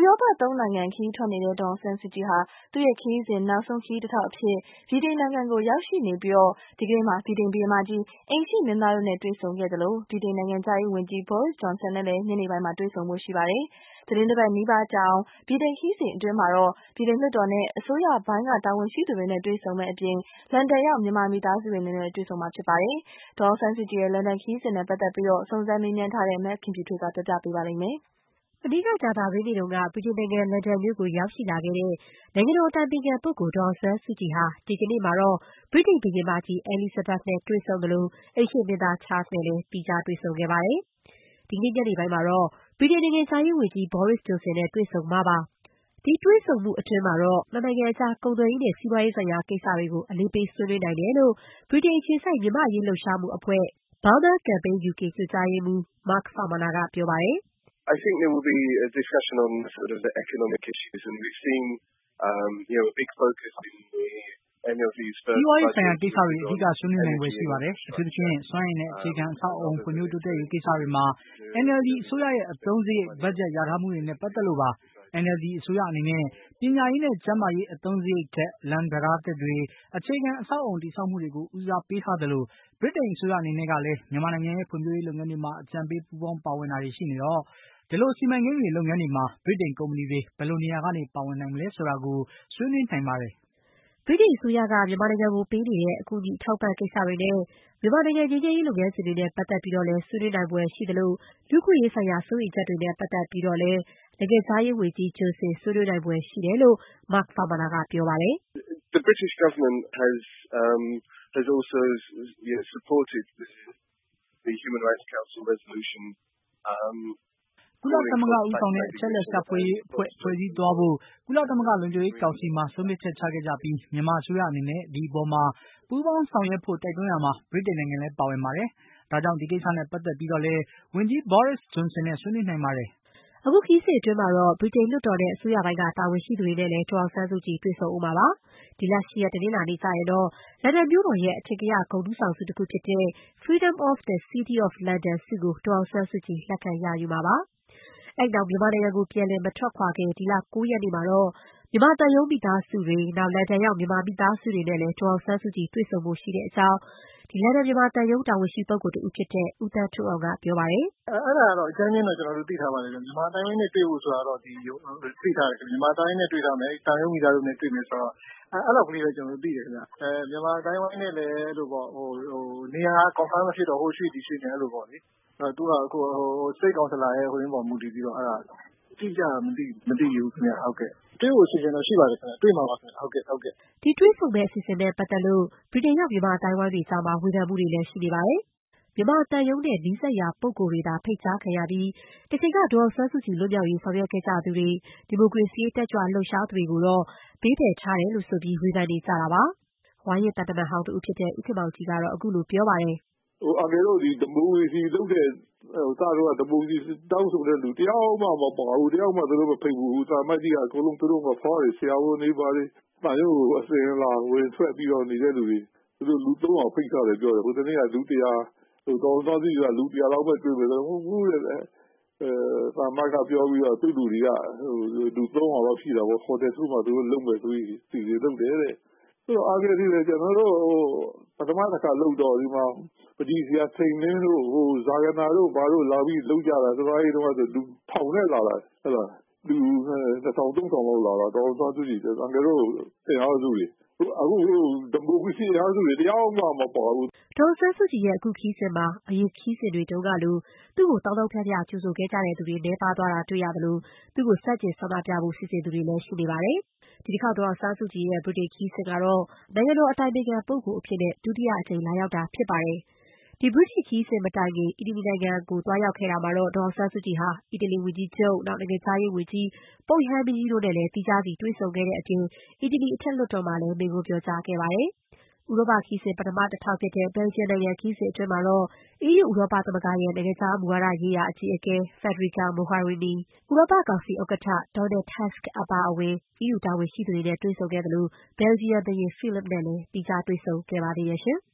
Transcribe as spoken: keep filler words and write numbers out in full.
ရောပသုံးနိုင်ငံခရီးထွက်နေတဲ့ဒေါ်အောင်ဆန်းစုကြည်ဟာသူ့ရဲ့ခရီးစဉ်နောက်ဆုံးခရီးတစ်ထောက်အဖြစ်ဗြိတိန်နိုင်ငံကိုရောက်ရှိနေပြီးဒီကနေ့မှာဗြိတိန်ဘုရင်မကြီးအိမ်ရှေ့မင်းသားတို့နဲ့တွေ့ဆုံခဲ့သလိုဗြိတိန်နိုင်ငံခြားရေးဝန်ကြီး Boris Johnson နဲ့လည်းညနေပိုင်းမှာတွေ့ဆုံဖို့ရှိပါတယ်။သီတင်းတစ်ပတ်နီးပါးကြာအောင်ဗြိတိန်ခရီးစဉ်အတွင်းမှာတော့ဗြိတိန်လွှတ်တော်နဲ့အစိုးရပိုင်းကတာဝန်ရှိသူတွေနဲ့တွေ့ဆုံမယ့်အပြင်လန်ဒန်ရောက်မြန်မာမိသားစုတွေနဲ့လည်းတွေ့ဆုံမှာဖြစ်ပါတယ်။ဒေါ်အောင်ဆန်းစုကြည်ရဲ့လန်ဒန်ခရီးစဉ်နဲ့ပတ်သက်ပြီးစုံစမ်းမေးမြန်းထားတဲ့မခင်ဖြူထွေးကပြောပြပေးပါလိမ့်မယ်။မနေ့ကကြာသပတေးနေ့တုန်းကဗြိတိန်နိုင်ငံလန်ဒန်မြို့ကိုရောက်ရှိလာခဲ့တဲ့နိုင်ငံတော်အတိုင်ပင်ခံပုဂ္ဂိုလ်ဒေါ်အောင်ဆန်းစုကြည်ဟာဒီကနေ့မှာတော့ဗြိတိန်ဘုရင်မကြီး Elizabeth နဲ့တွေ့ဆုံသလိုအိမ်ရှေ့မင်းသား Charles နဲ့လည်းသီးခြားတွေ့ဆုံခဲ့ပါတယ်။ ဒီကနေ့ညနေပိုင်းမှာတော့ဗြိတိန်နိုင်ငံခြားရေးဝန်ကြီး Boris Johnson နဲ့တွေ့ဆုံမှာပါ။ ဒီတွေ့ဆုံမှုအတွင်းမှာတော့နှစ်နိုင်ငံအကြားကုန်သွယ်ရေးနဲ့စီးပွားရေးဆိုင်ရာကိစ္စတွေကိုအလေးပေးဆွေးနွေးနိုင်တယ်လို့ဗြိတိန်အခြေစိုက်မြန်မာ့အရေးလှုပ်ရှားမှုအဖွဲ့ Burma Campaign ယူ ကေ ညွှန်ကြားရေးမှူး Mark Farmaner ကပြောပါတယ်။ I think there will be a discussion on sort of the economic issues and we've seen um you know a big focus in the N L D's first စီးပွားရေးဆိုင်ရာကိစ္စတွေအဓိကဆွေးနွေးနိုင်ဖွယ်ရှိပါတယ်။အထူးသဖြင့်စွမ်းအင်နဲ့အခြေခံအဆောက်အအုံဖွံ့ဖြိုးတိုးတက်ရေးကိစ္စတွေမှာ N L D အစိုးရရဲ့အသုံးစရိတ်ဘတ်ဂျက်လျာထားမှုတွေနဲ့ပတ်သက်လို့ပါ။ N L D အစိုးရအနေနဲ့ပညာရေးနဲ့ကျန်းမာရေးအသုံးစရိတ်ထက်လမ်းတံတားသစ်တွေအခြေခံအဆောက်အအုံတည်ဆောက်မှုတွေကိုဦးစားပေးထားသလိုဗြိတိန်အစိုးရအနေနဲ့ကလည်းမြန်မာနိုင်ငံရဲ့ဖွံ့ဖြိုးရေးလုပ်ငန်းတွေမှာအကြံပေးပူးပေါင်းပါဝင်တာတွေရှိနေတော့ဒီလိုစီမံကိန်းတွေလုပ်ငန်းတွေမှာဗြိတိန်ကုမ္ပဏီတွေဘယ်လိုနေရာကနေပါဝင်နိုင်မလဲဆိုတာကိုဆွေးနွေးနိုင်ပါတယ်။ဗြိတိန်အစိုးရကမြန်မာနိုင်ငံကိုပေးနေတဲ့အကူအညီအထောက်အပံ့ကိစ္စတွေနဲ့မြန်မာနိုင်ငံငြိမ်းချမ်းရေးလုပ်ငန်းစဉ်တွေနဲ့ပတ်သက်ပြီးတော့လည်းဆွေးနွေးနိုင်ဖွယ်ရှိသလိုလူ့အခွင့်အရေးဆိုင်ရာစိုးရိမ်ချက်တွေနဲ့ပတ်သက်ပြီးတော့လည်းနိုင်ငံခြားရေးဝန်ကြီး Johnson ဆွေးနွေးနိုင်ဖွယ်ရှိတယ်လို့ Mark Farmaner ကပြောပါတယ်။ The British government has um has also you know, supported the, the Human Rights Council resolution um ကုလသမဂ္ဂဦးဆောင်တဲ့အချက်အလက်ရှာဖွေရေးအဖွဲ့ဖွဲ့စည်းသွားဖို့ကုလသမဂ္ဂလုံခြုံရေးကောင်စီမှာဆုံးဖြတ်ချက်ချခဲ့ကြပြီးမြန်မာအစိုးရအနေနဲ့ဒီအပေါ်မှာပူးပေါင်းဆောင်ရွက်ဖို့တိုက်တွန်းရမှာဗြိတိန်နိုင်ငံလည်းပါဝင်ပါတယ်။ဒါကြောင့်ဒီကိစ္စနဲ့ပတ်သက်ပြီးတော့လည်းဝန်ကြီး Boris Johnson နဲ့ဆွေးနွေးနိုင်ပါတယ်။အခုခရီးစဉ်အတွင်းမှာတော့ဗြိတိန်လွှတ်တော်နဲ့အစိုးရပိုင်းကတာဝန်ရှိသူတွေနဲ့လည်းဒေါ်အောင်ဆန်းစုကြည်တွေ့ဆုံဦးမှာပါ။ဒီလ ၈ ရက်တနင်္လာနေ့ကျရင်တော့လန်ဒန်မြို့တော်ရဲ့အထင်ကရဂုဏ်ထူးဆောင်ဆုတခုဖြစ်တဲ့ Freedom of the City of London ဆုကိုဒေါ်အောင်ဆန်းစုကြည်လက်ခံရယူမှာပါ။အဲ့နောက်မြန်မာနိုင်ငံကိုပြန်လည်မထွက်ခွာခင်ဒီလ ၉ ရက်နေ့မှာတော့မြန်မာသံရုံးမိသားစုတွေနောက်လန်ဒန်ရောက်မြန်မာမိသားစုတွေနဲ့လည်းဒေါ်အောင်ဆန်းစုကြည်တွေ့ဆုံဖို့ရှိတဲ့အကြောင်းလန်ဒန်မြန်မာသံရုံးတာဝန်ရှိပုဂ္ဂိုလ်တဦးဖြစ်တဲ့ဦးသန်းထွဋ်အောင်ကပြောပါတယ်။အဲ့ဒါကတော့အကြမ်းဖျင်းတော့ကျွန်တော်တို့သိထားပါတယ်မြန်မာတိုင်းရင်းနဲ့တွေ့ဖို့ဆိုတာတော့ဒီသိထားတယ်မြန်မာတိုင်းရင်းနဲ့တွေ့ထားမယ်တန်ရုံးမိသားစုနဲ့တွေ့မယ်ဆိုတော့အဲ့လိုကလေးပဲကျွန်တော်တို့သိတယ်ခင်ဗျအဲမြန်မာတိုင်းဝိုင်းနဲ့လည်းအဲ့လိုပေါ့ဟိုဟိုနေရာ confirm မဖြစ်တော့ဟိုရွှေ့ဒီရွှေ့နေအဲ့လိုပေါ့လေအဲသူကအခုဟို state councilor ရဲ့ဟိုရင်းပေါ်မူတည်ပြီးတော့အဲ့ဒါကြည့်ကြမသိမသိဘူးခင်ဗျဟုတ်ကဲ့တွေ့ဖို့အစီအစဉ်တော့ရှိပါတယ်ခင်ဗျတွေ့မှာပါခင်ဗျဟုတ်ကဲ့ဟုတ်ကဲ့ဒီတွေ့ဆုံမဲ့အစီအစဉ်နဲ့ပတ်သက်လို့ဗြိတိန်ရောက်မြန်မာတိုင်းဝိုင်းတွေကြားမှာဝေဖန်မှုတွေလည်းရှိနေပါတယ်။မြန်မာသံရုံးနဲ့နီးစပ်ရာပုဂ္ဂိုလ်တွေသာဖိတ်ကြားခံရပြီးတချိန်ကဒေါ်အောင်ဆန်းစုကြည်လွတ်မြောက်ရေးဆောင်ရွက်ခဲ့ကြသူတွေဒီမိုကရေစီရေးတက်ကြွလှုပ်ရှားသူတွေကိုတော့ဘေးဖယ်ထားတယ်လို့ဆိုပြီးဝေဖန်နေကြတာပါ။ဝါရင့်သံတမန်ဟောင်းတဦးဖြစ်တဲ့ဦးခင်မောင်ကြည်ကတော့အခုလိုပြောပါတယ်ဟိုအငယ်တို့ဒီဒီမိုကရေစီလုပ်တဲ့ဟိုစားတော့ဒီမိုကရေစီတောင်းဆိုတဲ့လူတယောက်မှမပါဘူးတယောက်မှသူတို့မဖိတ်ဘူးစာမကြီးကအကုန်လုံးသူတို့ကဖော်ရဆရာဝန်တွေပါလေတာရုပ်အစင်လာဝင်ထွက်ပြီးတော့နေတဲ့လူတွေသူတို့လူသုံးအောင်ဖိတ်ထားတယ်ပြောတယ်ဟိုတနေ့ကလူတရားဟိုကောင်းသားကြီးကလူတရားလောက်ပဲတွေ့မယ်ဆိုဟုတ်ဘူးတဲ့အဲစာမကပြောပြီးတော့သူ့လူတွေကဟိုလူသုံးအောင်လောက်ရှိတာပေါ့ဟိုတယ်သူ့မှာသူတို့လုံမဲ့သူကြီးစီစီလုပ်တယ်တဲ့ဆိုတော့အားကလေးတွေကျွန်တော်တို့ပထမတစ်ခါလုံတော့ဒီမှာပကြီးစရာစိန်လင်းတို့ဟိုဇာဂနာတို့ဘာတို့လာပြီးလုံကြတာသမိုင်းတော့ဆိုလူထောင်နဲ့လာတာဟုတ်လားလူတစ်ထောင်သုံးထောင်လောက်လာတာတော့သွားသူကြီးအငယ်တို့တရားစုတွေအခုဒီမိုကရေစီအားစုတွေတရားမှမပါဘူးဒေါ်ဆန်းစုကြည်ရဲ့အခုခီးစဉ်မှာအရင်ခီးစဉ်တွေတုန်းကလိုသူ့ကိုတောင်းတဖျားဖျားကြိုဆိုခဲ့ကြတဲ့သူတွေနဲပါသွားတာတွေ့ရသလိုသူ့ကိုစန့်ကျင်ဆန္ဒပြဖို့စီစဉ်သူတွေလည်းရှိနေပါတယ်ဒီတစ်ခေါက်ဒေါ်ဆန်းစုကြည်ရဲ့ဗြိတိန်ခီးစဉ်ကတော့နိုင်ငံတော်အတိုင်ပင်ခံပုဂ္ဂိုလ်အဖြစ်နဲ့ဒုတိယအကြိမ်လာရောက်တာဖြစ်ပါတယ်ဒီဗြိတိန်ခီးစဉ်မတိုင်ခင်အီတလီနိုင်ငံကိုသွားရောက်ခဲ့တာမှာတော့ဒေါ်ဆန်းစုကြည်ဟာအီတလီဝန်ကြီးချုပ်နောက်နိုင်ငံခြားရေးဝန်ကြီးပုပ်ရဟန်းမင်းကြီးတို့နဲ့လည်းသီးခြားစီတွေ့ဆုံခဲ့တဲ့အပြင်အီတလီအထက်လွှတ်တော်မှာလည်းမိန့်ခွန်းပြောကြားခဲ့ပါတယ်ဥရောပခီးစဉ်ပထမတစ်ထောက်ဖြစ်တဲ့ဘယ်လ်ဂျီယံနိုင်ငံခီးစဉ်အတွင်းမှာတော့ အီးယူ ဥရောပသမဂ္ဂရဲ့နိုင်ငံခြားမူဝါဒရေးရာအကြီးအကဲ Federica Mogherini ၊ ဥရောပကောင်စီဥက္ကဋ္ဌ Donald Tusk အပါအဝင် အီးယူတာဝန်ရှိသူတွေနဲ့တွေ့ဆုံခဲ့သလိုဘယ်လ်ဂျီယံဘုရင် Philippe နဲ့လည်းသီးခြားတွေ့ဆုံခဲ့ပါသေးတယ်ရှင်။